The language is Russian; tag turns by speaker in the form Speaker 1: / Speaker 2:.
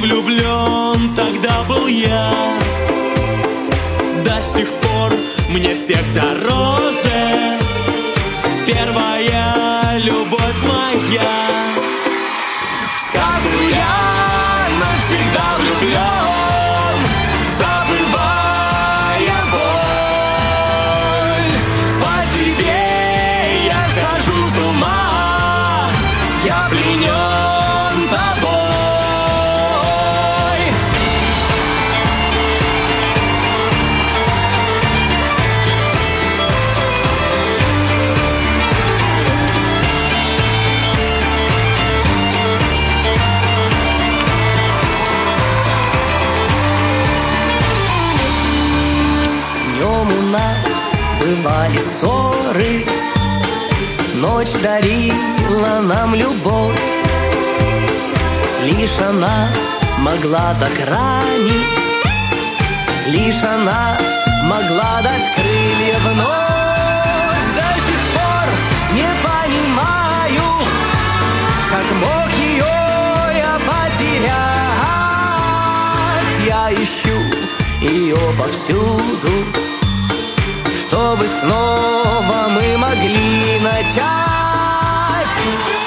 Speaker 1: влюблен тогда был я. До сих пор мне всех дороже первая любовь моя. В сказку я навсегда влюблен, забывая боль. По тебе я схожу с ума, я пленен тобой.
Speaker 2: Днем у нас бывали ссоры, ночь дарила нам любовь. Лишь она могла так ранить, лишь она могла дать крылья вновь. До сих пор не понимаю, как мог ее я потерять. Я ищу ее повсюду, чтобы снова мы могли начать.